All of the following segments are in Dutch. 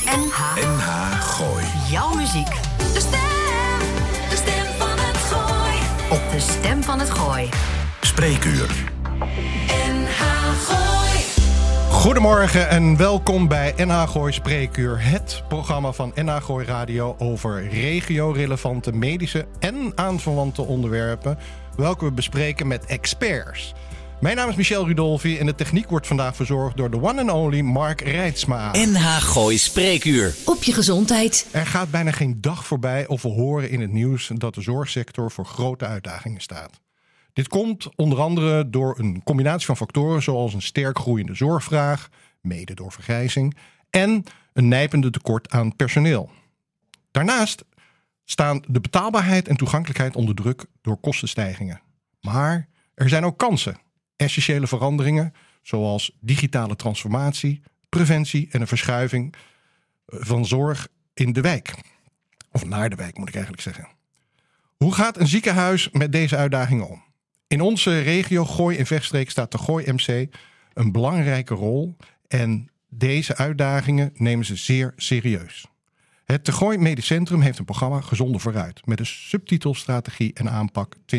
NH Gooi. Jouw muziek. De stem van het Gooi. Op de Stem van het Gooi. Spreekuur. NH Gooi. Goedemorgen en welkom bij NH Gooi Spreekuur. Het programma van NH Gooi Radio over regio-relevante medische en aanverwante onderwerpen, welke we bespreken met experts. Mijn naam is Michel Rudolfi en de techniek wordt vandaag verzorgd door de one and only Mark Reitsma. NH Gooi Spreekuur. Op je gezondheid. Er gaat bijna geen dag voorbij of we horen in het nieuws dat de zorgsector voor grote uitdagingen staat. Dit komt onder andere door een combinatie van factoren zoals een sterk groeiende zorgvraag, mede door vergrijzing, en een nijpende tekort aan personeel. Daarnaast staan de betaalbaarheid en toegankelijkheid onder druk door kostenstijgingen. Maar er zijn ook kansen. Essentiële veranderingen zoals digitale transformatie, preventie en een verschuiving van zorg in de wijk. Of naar de wijk moet ik eigenlijk zeggen. Hoe gaat een ziekenhuis met deze uitdagingen om? In onze regio Gooi en Vechtstreek staat de Gooi MC een belangrijke rol en deze uitdagingen nemen ze zeer serieus. Het De Gooi Medisch Centrum heeft een programma Gezonder Vooruit met een subtitel Strategie en Aanpak 2025-2028.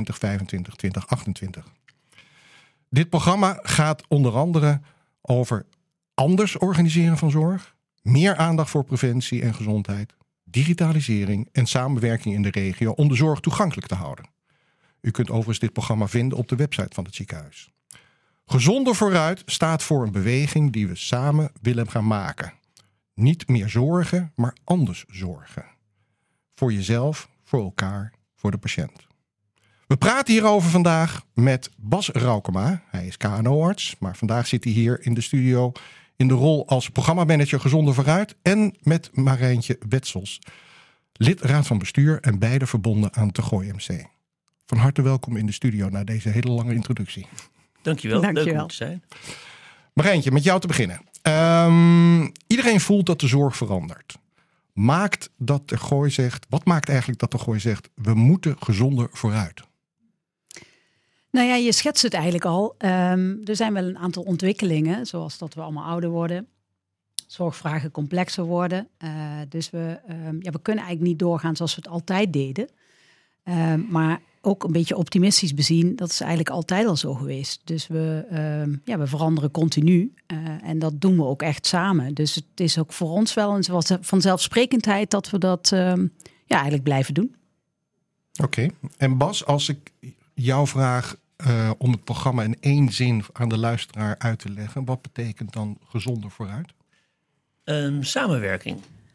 Dit programma gaat onder andere over anders organiseren van zorg, meer aandacht voor preventie en gezondheid, digitalisering en samenwerking in de regio om de zorg toegankelijk te houden. U kunt overigens dit programma vinden op de website van het ziekenhuis. Gezonder Vooruit staat voor een beweging die we samen willen gaan maken. Niet meer zorgen, maar anders zorgen. Voor jezelf, voor elkaar, voor de patiënt. We praten hierover vandaag met Bas Raukema. Hij is KNO-arts, maar vandaag zit hij hier in de studio in de rol als programmamanager Gezonder Vooruit. En met Marijntje Wetsels, lid raad van bestuur en beide verbonden aan het Gooi MC. Van harte welkom in de studio na deze hele lange introductie. Dankjewel, leuk om te zijn. Marijntje, met jou te beginnen. Iedereen voelt dat de zorg verandert. Maakt dat de Gooi zegt, wat maakt eigenlijk dat de Gooi zegt, we moeten gezonder vooruit? Nou ja, je schetst het eigenlijk al. Er zijn wel een aantal ontwikkelingen, zoals dat we allemaal ouder worden. Zorgvragen complexer worden. Dus we kunnen eigenlijk niet doorgaan zoals we het altijd deden. Maar ook een beetje optimistisch bezien, dat is eigenlijk altijd al zo geweest. Dus we veranderen continu en dat doen we ook echt samen. Dus het is ook voor ons wel een vanzelfsprekendheid dat we dat eigenlijk blijven doen. Oké. En Bas, als ik jou vraag om het programma in één zin aan de luisteraar uit te leggen, wat betekent dan gezonder vooruit? Samenwerking.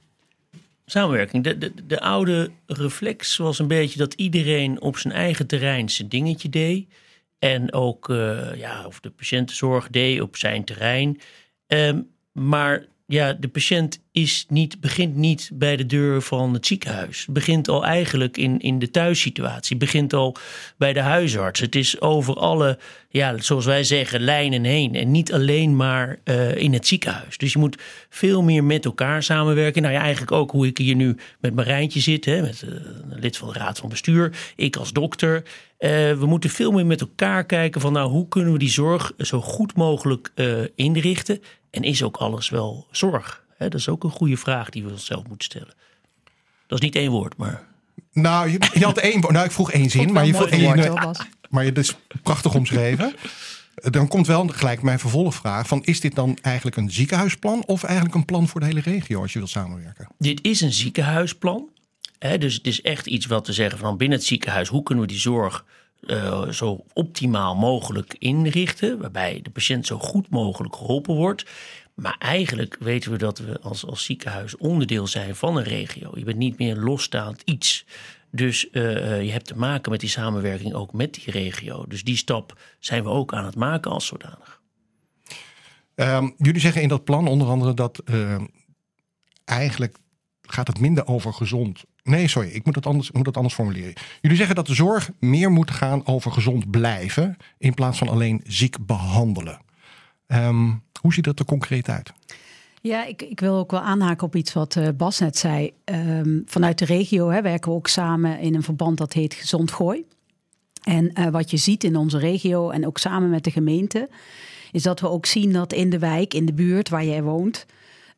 De oude reflex was een beetje dat iedereen op zijn eigen terrein zijn dingetje deed. En ook of de patiëntenzorg deed op zijn terrein. Maar ja, de patiënt begint niet bij de deur van het ziekenhuis. Het begint al eigenlijk in de thuissituatie. Het begint al bij de huisarts. Het is over alle, zoals wij zeggen, lijnen heen. En niet alleen maar in het ziekenhuis. Dus je moet veel meer met elkaar samenwerken. Nou ja, eigenlijk ook hoe ik hier nu met Marijntje zit. Met een lid van de raad van bestuur. Ik als dokter. We moeten veel meer met elkaar kijken van hoe kunnen we die zorg zo goed mogelijk inrichten. En is ook alles wel zorg? Dat is ook een goede vraag die we onszelf moeten stellen. Dat is niet één woord, maar... Nou, je had één woord. Nou, ik vroeg één zin, maar je het is prachtig omschreven. Dan komt wel gelijk mijn vervolgvraag van, is dit dan eigenlijk een ziekenhuisplan of eigenlijk een plan voor de hele regio als je wilt samenwerken? Dit is een ziekenhuisplan. Dus het is echt iets wat we zeggen van binnen het ziekenhuis, hoe kunnen we die zorg zo optimaal mogelijk inrichten, waarbij de patiënt zo goed mogelijk geholpen wordt. Maar eigenlijk weten we dat we als ziekenhuis onderdeel zijn van een regio. Je bent niet meer losstaand iets. Dus je hebt te maken met die samenwerking ook met die regio. Dus die stap zijn we ook aan het maken als zodanig. Jullie zeggen in dat plan onder andere dat eigenlijk gaat het minder over gezond. Nee, sorry, ik moet het anders formuleren. Jullie zeggen dat de zorg meer moet gaan over gezond blijven in plaats van alleen ziek behandelen. Hoe ziet dat er concreet uit? Ja, ik wil ook wel aanhaken op iets wat Bas net zei. Vanuit de regio werken we ook samen in een verband dat heet Gezond Gooi. En wat je ziet in onze regio en ook samen met de gemeente, is dat we ook zien dat in de wijk, in de buurt waar jij woont,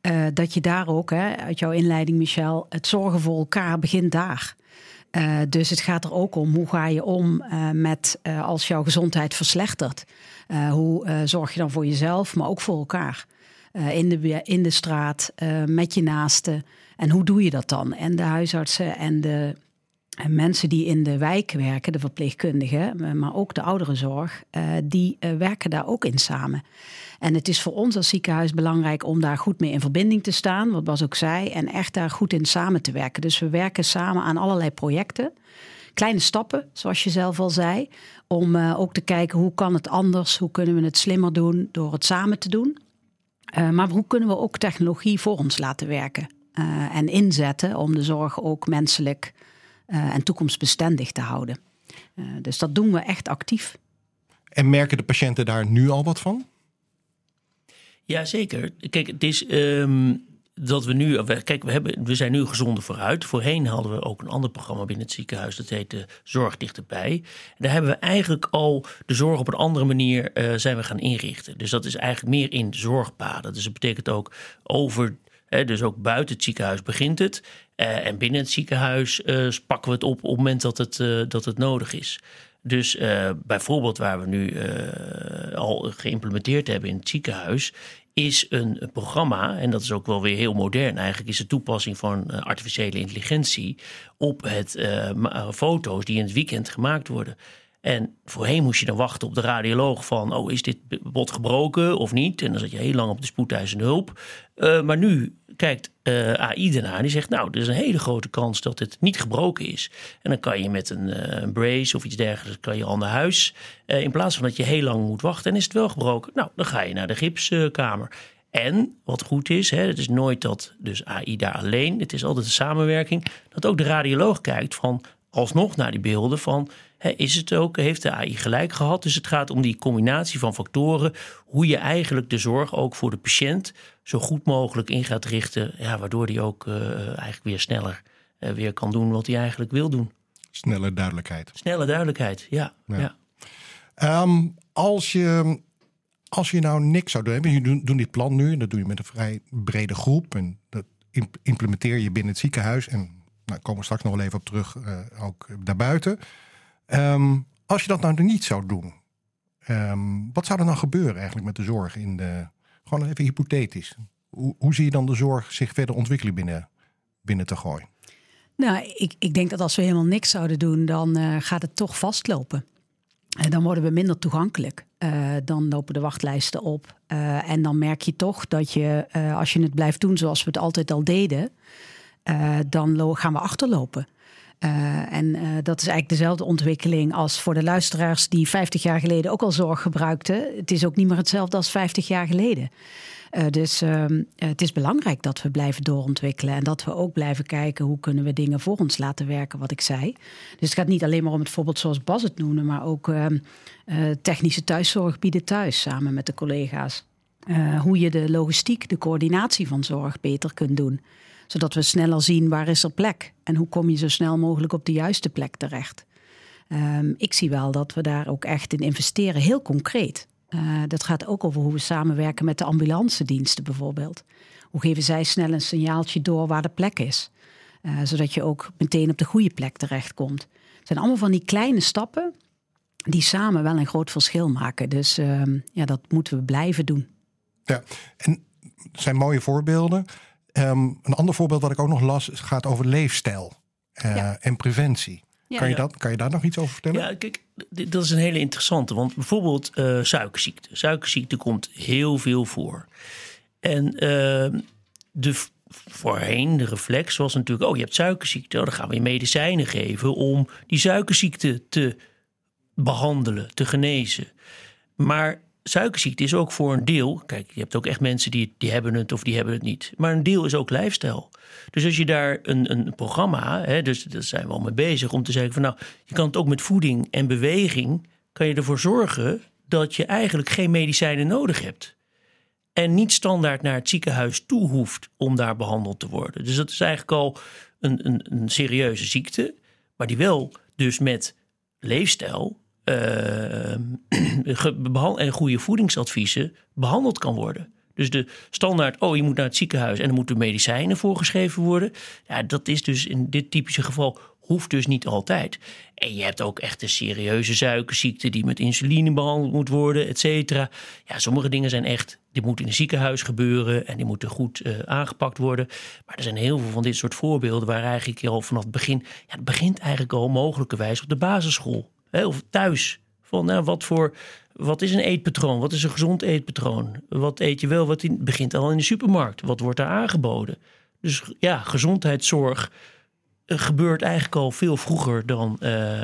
dat je daar ook, uit jouw inleiding Michel, het zorgen voor elkaar begint daar. Dus het gaat er ook om, hoe ga je om met als jouw gezondheid verslechtert? Hoe zorg je dan voor jezelf, maar ook voor elkaar? In de straat, met je naasten. En hoe doe je dat dan? En de huisartsen en de mensen die in de wijk werken, de verpleegkundigen, maar ook de ouderenzorg, die werken daar ook in samen. En het is voor ons als ziekenhuis belangrijk om daar goed mee in verbinding te staan, wat Bas ook zei, en echt daar goed in samen te werken. Dus we werken samen aan allerlei projecten. Kleine stappen, zoals je zelf al zei, om ook te kijken hoe kan het anders, hoe kunnen we het slimmer doen door het samen te doen. Maar hoe kunnen we ook technologie voor ons laten werken en inzetten om de zorg ook menselijk en toekomstbestendig te houden. Dus dat doen we echt actief. En merken de patiënten daar nu al wat van? Jazeker. Kijk, het is dat we nu... Kijk, we zijn nu gezonder vooruit. Voorheen hadden we ook een ander programma binnen het ziekenhuis. Dat heette Zorg Dichterbij. En daar hebben we eigenlijk al de zorg op een andere manier zijn we gaan inrichten. Dus dat is eigenlijk meer in zorgpaden. Dus dat betekent ook dus ook buiten het ziekenhuis begint het. En binnen het ziekenhuis pakken we het op het moment dat het nodig is. Dus bijvoorbeeld waar we nu al geïmplementeerd hebben in het ziekenhuis, is een programma, en dat is ook wel weer heel modern eigenlijk, is de toepassing van artificiële intelligentie op het foto's die in het weekend gemaakt worden. En voorheen moest je dan wachten op de radioloog van, is dit bot gebroken of niet? En dan zat je heel lang op de spoedeisende hulp. Maar nu kijkt AI ernaar en die zegt, er is een hele grote kans dat het niet gebroken is. En dan kan je met een brace of iets dergelijks kan je al naar huis. In plaats van dat je heel lang moet wachten en is het wel gebroken, dan ga je naar de gipskamer. En wat goed is, het is nooit dat dus AI daar alleen, het is altijd een samenwerking, dat ook de radioloog kijkt van alsnog naar die beelden van, is het ook, heeft de AI gelijk gehad? Dus het gaat om die combinatie van factoren, hoe je eigenlijk de zorg ook voor de patiënt zo goed mogelijk in gaat richten, waardoor die ook eigenlijk weer sneller weer kan doen wat hij eigenlijk wil doen. Snelle duidelijkheid. Snelle duidelijkheid, ja. Als je nou niks zou doen, je doet dit plan nu, dat doe je met een vrij brede groep en dat implementeer je binnen het ziekenhuis en daar komen we straks nog wel even op terug, ook daarbuiten. Als je dat nou niet zou doen, wat zou er dan gebeuren eigenlijk met de zorg gewoon even hypothetisch? Hoe zie je dan de zorg zich verder ontwikkelen binnen Ter Gooi? Nou, ik denk dat als we helemaal niks zouden doen, dan gaat het toch vastlopen. Dan worden we minder toegankelijk. Dan lopen de wachtlijsten op. En dan merk je toch dat je, als je het blijft doen zoals we het altijd al deden, dan gaan we achterlopen. En dat is eigenlijk dezelfde ontwikkeling als voor de luisteraars die 50 jaar geleden ook al zorg gebruikten. Het is ook niet meer hetzelfde als 50 jaar geleden. Dus het is belangrijk dat we blijven doorontwikkelen en dat we ook blijven kijken hoe kunnen we dingen voor ons laten werken, wat ik zei. Dus het gaat niet alleen maar om het voorbeeld zoals Bas het noemde, maar ook technische thuiszorg bieden thuis samen met de collega's. Hoe je de logistiek, de coördinatie van zorg beter kunt doen. Zodat we sneller zien waar is er plek en hoe kom je zo snel mogelijk op de juiste plek terecht. Ik zie wel dat we daar ook echt in investeren, heel concreet. Dat gaat ook over hoe we samenwerken met de ambulancediensten bijvoorbeeld. Hoe geven zij snel een signaaltje door waar de plek is. Zodat je ook meteen op de goede plek terechtkomt. Het zijn allemaal van die kleine stappen die samen wel een groot verschil maken. Dus dat moeten we blijven doen. Ja, en het zijn mooie voorbeelden. Een ander voorbeeld wat ik ook nog las gaat over leefstijl en preventie. Ja, kan je daar nog iets over vertellen? Ja, kijk, dat is een hele interessante. Want bijvoorbeeld suikerziekte. Suikerziekte komt heel veel voor. En voorheen, de reflex was natuurlijk, je hebt suikerziekte. Dan gaan we je medicijnen geven om die suikerziekte te behandelen, te genezen. Maar suikerziekte is ook voor een deel, kijk, je hebt ook echt mensen die hebben het of die hebben het niet. Maar een deel is ook lifestyle. Dus als je daar een programma, dus daar zijn we al mee bezig om te zeggen van je kan het ook met voeding en beweging, kan je ervoor zorgen dat je eigenlijk geen medicijnen nodig hebt. En niet standaard naar het ziekenhuis toe hoeft om daar behandeld te worden. Dus dat is eigenlijk al een serieuze ziekte, maar die wel dus met leefstijl en goede voedingsadviezen behandeld kan worden. Dus de standaard, je moet naar het ziekenhuis en er moeten medicijnen voorgeschreven worden. Ja, dat is dus in dit typische geval, hoeft dus niet altijd. En je hebt ook echt een serieuze suikerziekte die met insuline behandeld moet worden, et cetera. Ja, sommige dingen zijn echt, die moeten in een ziekenhuis gebeuren en die moeten goed aangepakt worden. Maar er zijn heel veel van dit soort voorbeelden waar eigenlijk al vanaf het begin, het begint eigenlijk al mogelijkerwijs op de basisschool. Of thuis. Van wat is een eetpatroon? Wat is een gezond eetpatroon? Wat eet je wel? Wat begint al in de supermarkt? Wat wordt daar aangeboden? Dus ja, gezondheidszorg gebeurt eigenlijk al veel vroeger dan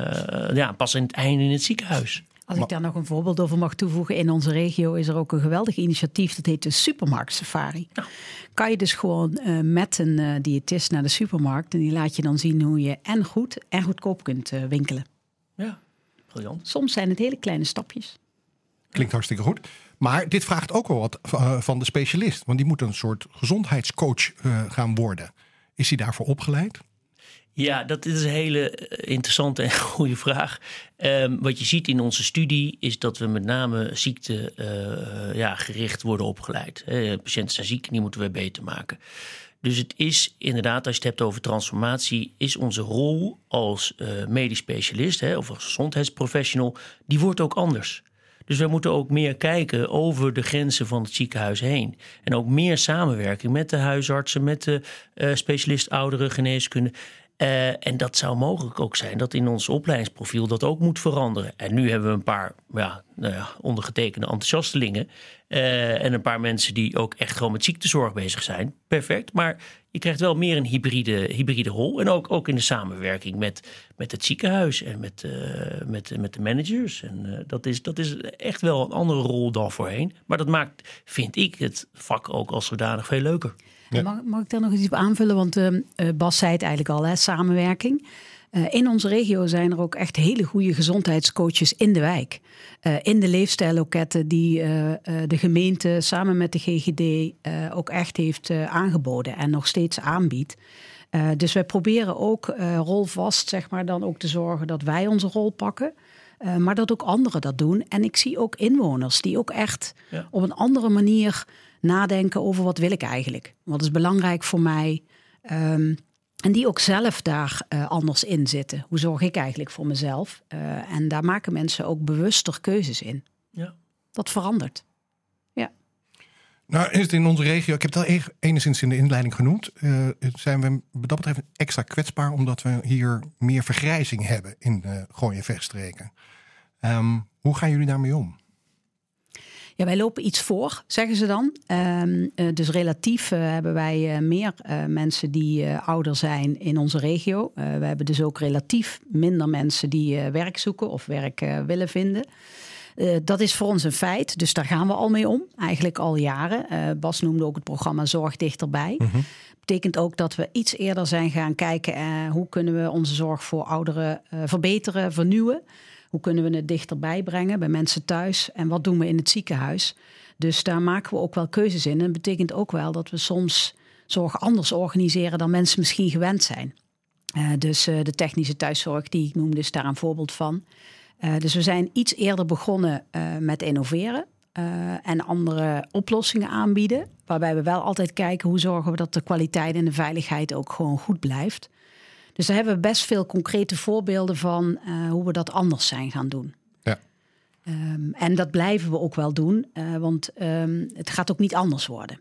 pas aan het einde in het ziekenhuis. Als ik daar nog een voorbeeld over mag toevoegen. In onze regio is er ook een geweldig initiatief. Dat heet de Supermarkt Safari. Nou. Kan je dus gewoon met een diëtist naar de supermarkt. En die laat je dan zien hoe je en goed en goedkoop kunt winkelen. Ja, briljant. Soms zijn het hele kleine stapjes. Klinkt hartstikke goed. Maar dit vraagt ook wel wat van de specialist. Want die moet een soort gezondheidscoach gaan worden. Is hij daarvoor opgeleid? Ja, dat is een hele interessante en goede vraag. Wat je ziet in onze studie is dat we met name ziekte gericht worden opgeleid. Patiënten zijn ziek en die moeten we beter maken. Dus het is inderdaad, als je het hebt over transformatie, is onze rol als medisch specialist of als gezondheidsprofessional, die wordt ook anders. Dus wij moeten ook meer kijken over de grenzen van het ziekenhuis heen. En ook meer samenwerking met de huisartsen, met de specialist ouderen geneeskunde. En dat zou mogelijk ook zijn dat in ons opleidingsprofiel dat ook moet veranderen. En nu hebben we een paar ondergetekende enthousiastelingen. En een paar mensen die ook echt gewoon met ziektezorg bezig zijn. Perfect, maar je krijgt wel meer een hybride rol. En ook in de samenwerking met het ziekenhuis en met de managers. En dat is echt wel een andere rol dan voorheen. Maar dat maakt, vind ik, het vak ook als zodanig veel leuker. Ja. Mag ik daar nog iets op aanvullen? Want Bas zei het eigenlijk al, samenwerking. In onze regio zijn er ook echt hele goede gezondheidscoaches in de wijk. In de leefstijlloketten die de gemeente samen met de GGD ook echt heeft aangeboden en nog steeds aanbiedt. Dus wij proberen ook rolvast zeg maar, dan ook te zorgen dat wij onze rol pakken. Maar dat ook anderen dat doen. En ik zie ook inwoners die ook echt op een andere manier nadenken over wat wil ik eigenlijk. Wat is belangrijk voor mij. En die ook zelf daar anders in zitten. Hoe zorg ik eigenlijk voor mezelf? En daar maken mensen ook bewuster keuzes in. Ja. Dat verandert. Ja. Nou, is het in onze regio, ik heb het al enigszins in de inleiding genoemd, zijn we wat dat betreft extra kwetsbaar omdat we hier meer vergrijzing hebben in Gooi- en Vechtstreken. Hoe gaan jullie daarmee om? Ja, wij lopen iets voor, zeggen ze dan. Dus relatief hebben wij meer mensen die ouder zijn in onze regio. We hebben dus ook relatief minder mensen die werk zoeken of werk willen vinden. Dat is voor ons een feit, dus daar gaan we al mee om. Eigenlijk al jaren. Bas noemde ook het programma Zorg Dichterbij. Mm-hmm. Betekent ook dat we iets eerder zijn gaan kijken hoe kunnen we onze zorg voor ouderen verbeteren, vernieuwen. Hoe kunnen we het dichterbij brengen bij mensen thuis? En wat doen we in het ziekenhuis? Dus daar maken we ook wel keuzes in. En dat betekent ook wel dat we soms zorg anders organiseren dan mensen misschien gewend zijn. Dus de technische thuiszorg die ik noemde is daar een voorbeeld van. Dus we zijn iets eerder begonnen met innoveren. En andere oplossingen aanbieden. Waarbij we wel altijd kijken hoe zorgen we dat de kwaliteit en de veiligheid ook gewoon goed blijft. Dus daar hebben we best veel concrete voorbeelden van hoe we dat anders zijn gaan doen. Ja. En dat blijven we ook wel doen, want het gaat ook niet anders worden.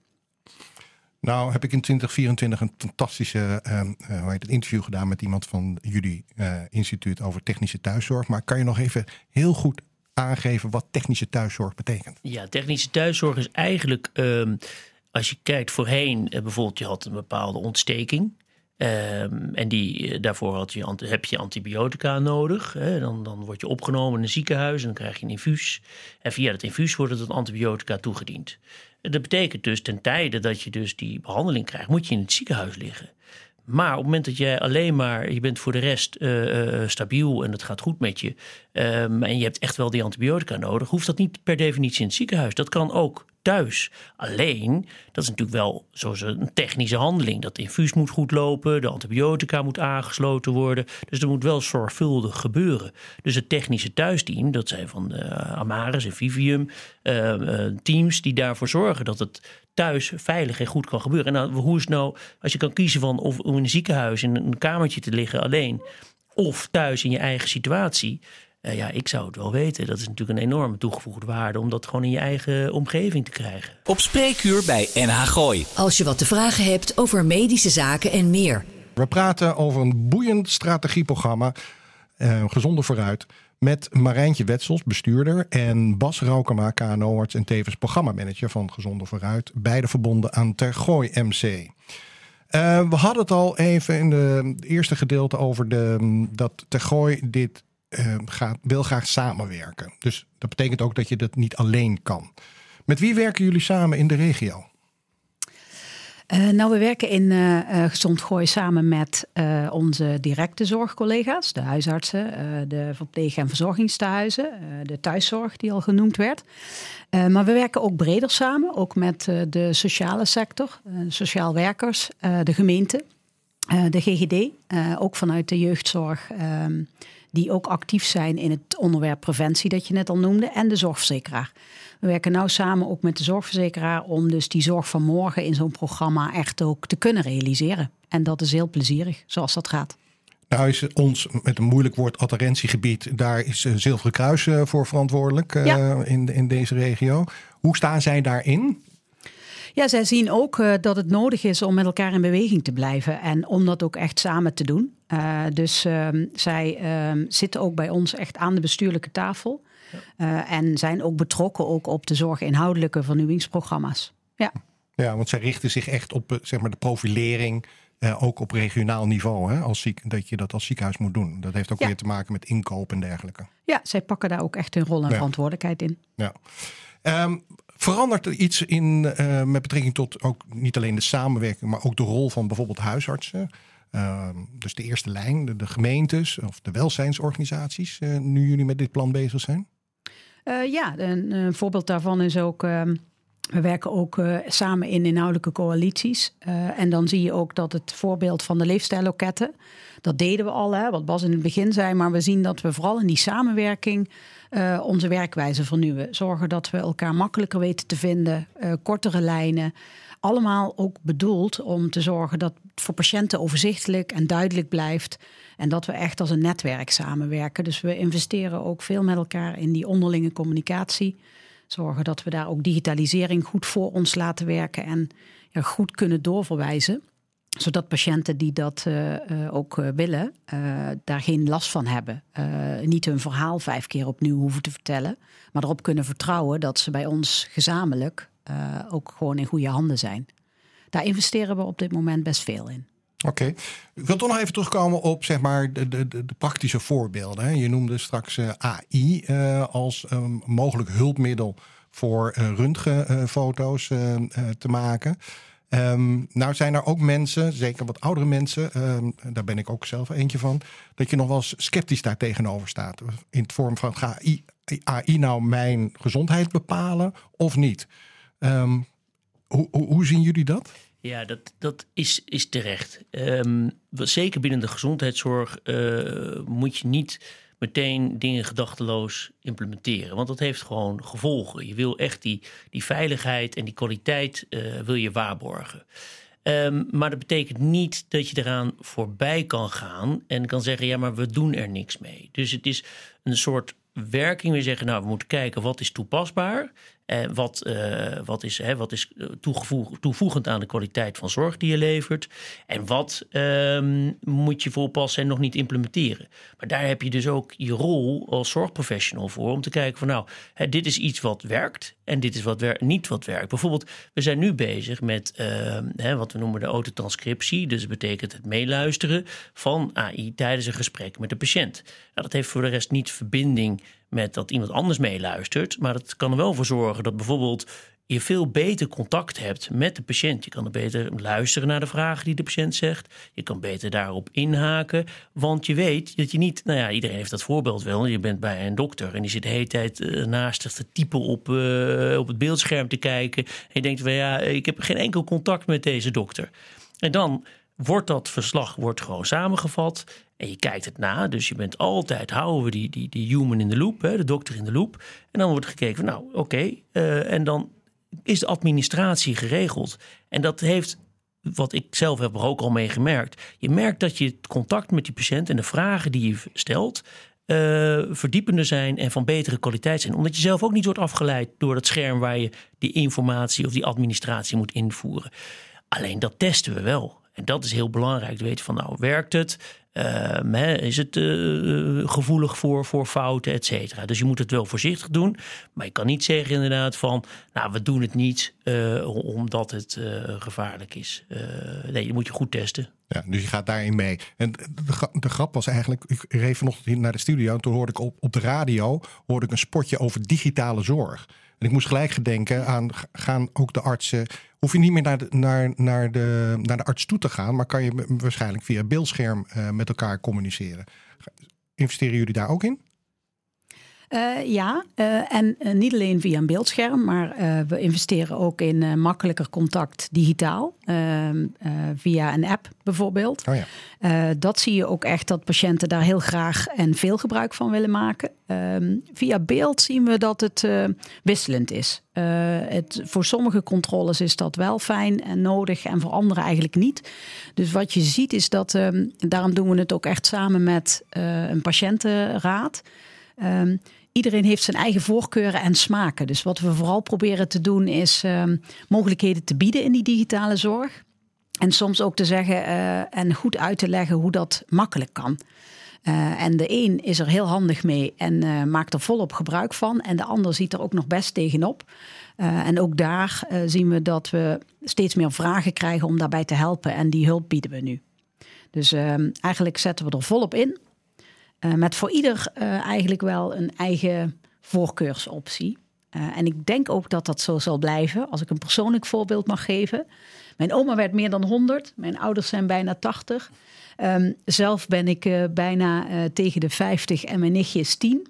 Nou heb ik in 2024 een fantastische interview gedaan met iemand van jullie instituut over technische thuiszorg. Maar kan je nog even heel goed aangeven wat technische thuiszorg betekent? Ja, technische thuiszorg is eigenlijk, als je kijkt voorheen, bijvoorbeeld je had een bepaalde ontsteking. En daarvoor heb je antibiotica nodig. Dan word je opgenomen in een ziekenhuis en dan krijg je een infuus. En via dat infuus wordt het antibiotica toegediend. Dat betekent dus ten tijde dat je dus die behandeling krijgt, moet je in het ziekenhuis liggen. Maar op het moment dat jij je bent voor de rest stabiel en het gaat goed met je, en je hebt echt wel die antibiotica nodig, hoeft dat niet per definitie in het ziekenhuis. Dat kan ook thuis. Alleen, dat is natuurlijk wel zoals een technische handeling. Dat infuus moet goed lopen, de antibiotica moet aangesloten worden. Dus dat moet wel zorgvuldig gebeuren. Dus het technische thuisteam, dat zijn van Amaris en Vivium, teams die daarvoor zorgen dat het thuis veilig en goed kan gebeuren. En hoe is het nou, als je kan kiezen van of in een ziekenhuis in een kamertje te liggen alleen, of thuis in je eigen situatie. Ik zou het wel weten. Dat is natuurlijk een enorme toegevoegde waarde om dat gewoon in je eigen omgeving te krijgen. Op Spreekuur bij NH Gooi. Als je wat te vragen hebt over medische zaken en meer. We praten over een boeiend strategieprogramma, Gezonder Vooruit, met Marijntje Wetsels, bestuurder, en Bas Raukema, KNO-arts en tevens programmamanager van Gezonder Vooruit, beide verbonden aan Tergooi MC. We hadden het al even in het eerste gedeelte over dat Tergooi dit wil graag samenwerken. Dus dat betekent ook dat je dat niet alleen kan. Met wie werken jullie samen in de regio? We werken in Gezond Gooi samen met onze directe zorgcollega's, de huisartsen, de verpleeg- en verzorgingstehuizen, de thuiszorg die al genoemd werd. Maar we werken ook breder samen, ook met de sociale sector, sociaal werkers, de gemeente, de GGD, ook vanuit de jeugdzorg, die ook actief zijn in het onderwerp preventie dat je net al noemde, en de zorgverzekeraar. We werken nou samen ook met de zorgverzekeraar om dus die zorg van morgen in zo'n programma echt ook te kunnen realiseren. En dat is heel plezierig, zoals dat gaat. Nou is ons, met een moeilijk woord, adherentiegebied, daar is Zilveren Kruis voor verantwoordelijk in deze regio. Hoe staan zij daarin? Ja, zij zien ook dat het nodig is om met elkaar in beweging te blijven en om dat ook echt samen te doen. Dus zij zitten ook bij ons echt aan de bestuurlijke tafel. En zijn ook betrokken ook op de zorginhoudelijke vernieuwingsprogramma's. Ja, want zij richten zich echt op zeg maar de profilering, ook op regionaal niveau. Hè, dat je dat als ziekenhuis moet doen. Dat heeft ook weer te maken met inkoop en dergelijke. Ja, zij pakken daar ook echt hun rol en verantwoordelijkheid in. Ja. Verandert er iets in met betrekking tot ook niet alleen de samenwerking, maar ook de rol van bijvoorbeeld huisartsen? Dus de eerste lijn, de gemeentes of de welzijnsorganisaties, nu jullie met dit plan bezig zijn? Een voorbeeld daarvan is ook, we werken ook samen in inhoudelijke coalities. En dan zie je ook dat het voorbeeld van de leefstijlloketten, dat deden we al, wat Bas in het begin zei, maar we zien dat we vooral in die samenwerking onze werkwijze vernieuwen. Zorgen dat we elkaar makkelijker weten te vinden, kortere lijnen. Allemaal ook bedoeld om te zorgen dat het voor patiënten overzichtelijk en duidelijk blijft. En dat we echt als een netwerk samenwerken. Dus we investeren ook veel met elkaar in die onderlinge communicatie. Zorgen dat we daar ook digitalisering goed voor ons laten werken en goed kunnen doorverwijzen. Zodat patiënten die dat ook willen, daar geen last van hebben. Niet hun verhaal 5 keer opnieuw hoeven te vertellen. Maar erop kunnen vertrouwen dat ze bij ons gezamenlijk ook gewoon in goede handen zijn. Daar investeren we op dit moment best veel in. Oké. Ik wil toch nog even terugkomen op zeg maar de praktische voorbeelden. Hè. Je noemde straks AI als mogelijk hulpmiddel voor röntgenfoto's te maken. Nou zijn er ook mensen, zeker wat oudere mensen, daar ben ik ook zelf eentje van, dat je nog wel eens sceptisch daar tegenover staat. In het vorm van, ga AI nou mijn gezondheid bepalen of niet? Hoe zien jullie dat? Ja, dat is terecht. Zeker binnen de gezondheidszorg moet je niet meteen dingen gedachteloos implementeren. Want dat heeft gewoon gevolgen. Je wil echt die veiligheid en die kwaliteit wil je waarborgen. Maar dat betekent niet dat je eraan voorbij kan gaan en kan zeggen, ja, maar we doen er niks mee. Dus het is een soort werking. We zeggen, nou, we moeten kijken wat is toepasbaar. Wat is toevoegend aan de kwaliteit van zorg die je levert. En wat moet je voorpassen en nog niet implementeren. Maar daar heb je dus ook je rol als zorgprofessional voor. Om te kijken van nou, dit is iets wat werkt. En dit is niet wat werkt. Bijvoorbeeld, we zijn nu bezig met wat we noemen de autotranscriptie. Dus dat betekent het meeluisteren van AI tijdens een gesprek met de patiënt. Nou, dat heeft voor de rest niet verbinding met dat iemand anders meeluistert. Maar dat kan er wel voor zorgen dat bijvoorbeeld je veel beter contact hebt met de patiënt. Je kan er beter luisteren naar de vragen die de patiënt zegt. Je kan beter daarop inhaken. Want je weet dat je niet... Nou ja, iedereen heeft dat voorbeeld wel. Je bent bij een dokter en die zit de hele tijd naast zich te typen op het beeldscherm te kijken. En je denkt, ik heb geen enkel contact met deze dokter. En dan wordt dat verslag gewoon samengevat en je kijkt het na. Dus je bent altijd, houden we die human in the loop, de dokter in de loop. En dan wordt gekeken van oké. En dan is de administratie geregeld. En dat heeft, wat ik zelf heb er ook al mee gemerkt. Je merkt dat je het contact met die patiënt en de vragen die je stelt verdiepender zijn en van betere kwaliteit zijn. Omdat je zelf ook niet wordt afgeleid door het scherm waar je die informatie of die administratie moet invoeren. Alleen dat testen we wel. En dat is heel belangrijk. Te weten van werkt het? Is het gevoelig voor fouten, et cetera. Dus je moet het wel voorzichtig doen. Maar je kan niet zeggen inderdaad van we doen het niet omdat het gevaarlijk is. Nee, je moet je goed testen. Ja, dus je gaat daarin mee. En de grap was eigenlijk, ik reed vanochtend naar de studio en toen hoorde ik op de radio een spotje over digitale zorg. En ik moest gelijk gedenken aan, gaan ook de artsen... Hoef je niet meer naar de arts toe te gaan, maar kan je waarschijnlijk via beeldscherm met elkaar communiceren. Investeren jullie daar ook in? En niet alleen via een beeldscherm, maar we investeren ook in makkelijker contact digitaal. Via een app bijvoorbeeld. Oh ja. Dat zie je ook echt dat patiënten daar heel graag en veel gebruik van willen maken. Via beeld zien we dat het wisselend is. Voor sommige controles is dat wel fijn en nodig en voor anderen eigenlijk niet. Dus wat je ziet is dat, daarom doen we het ook echt samen met een patiëntenraad. Iedereen heeft zijn eigen voorkeuren en smaken. Dus wat we vooral proberen te doen is mogelijkheden te bieden in die digitale zorg. En soms ook te zeggen en goed uit te leggen hoe dat makkelijk kan. En de een is er heel handig mee en maakt er volop gebruik van. En de ander ziet er ook nog best tegenop. En ook daar zien we dat we steeds meer vragen krijgen om daarbij te helpen. En die hulp bieden we nu. Dus eigenlijk zetten we er volop in. Met voor ieder eigenlijk wel een eigen voorkeursoptie. En ik denk ook dat dat zo zal blijven. Als ik een persoonlijk voorbeeld mag geven. Mijn oma werd meer dan 100. Mijn ouders zijn bijna 80. Zelf ben ik bijna tegen de 50 en mijn nichtje is 10.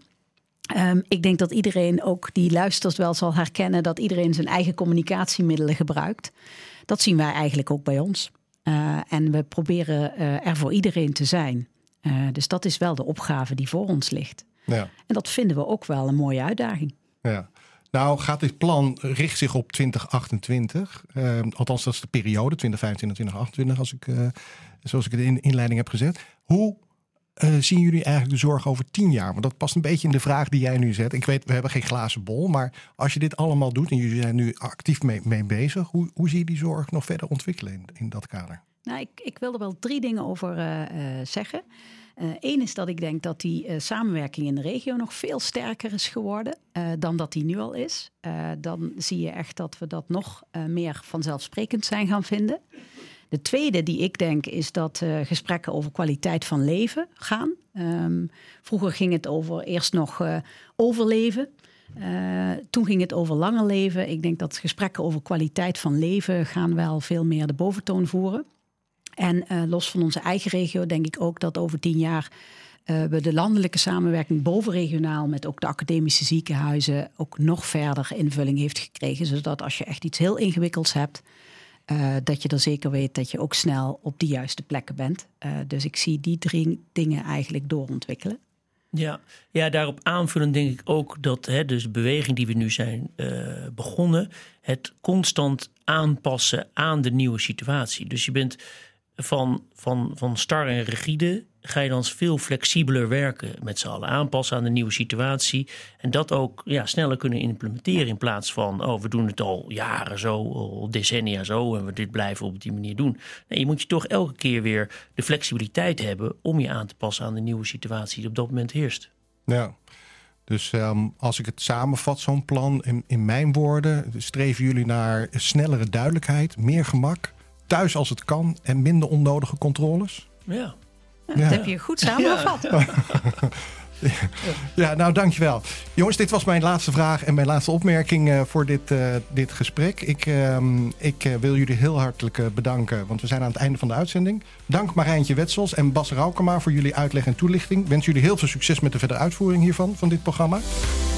Ik denk dat iedereen ook die luistert wel zal herkennen dat iedereen zijn eigen communicatiemiddelen gebruikt. Dat zien wij eigenlijk ook bij ons. En we proberen er voor iedereen te zijn. Dus dat is wel de opgave die voor ons ligt. Ja. En dat vinden we ook wel een mooie uitdaging. Ja. Nou, gaat dit plan richt zich op 2028. Althans, dat is de periode 2025-2028, zoals ik het in de inleiding heb gezet. Hoe zien jullie eigenlijk de zorg over 10 jaar? Want dat past een beetje in de vraag die jij nu zet. Ik weet, we hebben geen glazen bol, maar als je dit allemaal doet en jullie zijn nu actief mee bezig, hoe zie je die zorg nog verder ontwikkelen in dat kader? Nou, ik wil er wel 3 dingen over zeggen. Eén is dat ik denk dat die samenwerking in de regio nog veel sterker is geworden dan dat die nu al is. Dan zie je echt dat we dat nog meer vanzelfsprekend zijn gaan vinden. De tweede die ik denk is dat gesprekken over kwaliteit van leven gaan. Vroeger ging het over eerst nog overleven. Toen ging het over langer leven. Ik denk dat gesprekken over kwaliteit van leven gaan wel veel meer de boventoon voeren. En los van onze eigen regio denk ik ook dat over 10 jaar we de landelijke samenwerking bovenregionaal met ook de academische ziekenhuizen ook nog verder invulling heeft gekregen. Zodat als je echt iets heel ingewikkelds hebt, dat je er zeker weet dat je ook snel op de juiste plekken bent. Dus ik zie die 3 dingen eigenlijk doorontwikkelen. Ja, daarop aanvullend denk ik ook dat dus de beweging die we nu zijn begonnen, het constant aanpassen aan de nieuwe situatie. Dus je bent van star en rigide ga je dan veel flexibeler werken met z'n allen. Aanpassen aan de nieuwe situatie. En dat ook sneller kunnen implementeren in plaats van we doen het al jaren zo, al decennia zo en we dit blijven op die manier doen. Nee, je moet je toch elke keer weer de flexibiliteit hebben om je aan te passen aan de nieuwe situatie die op dat moment heerst. Ja. Dus als ik het samenvat, zo'n plan in mijn woorden, streven jullie naar snellere duidelijkheid, meer gemak, thuis als het kan en minder onnodige controles? Ja. Dat heb je goed samengevat. Ja. Ja, nou dankjewel. Jongens, dit was mijn laatste vraag en mijn laatste opmerking voor dit gesprek. Ik wil jullie heel hartelijk bedanken, want we zijn aan het einde van de uitzending. Dank Marijntje Wetsels en Bas Raukema voor jullie uitleg en toelichting. Ik wens jullie heel veel succes met de verdere uitvoering hiervan, van dit programma.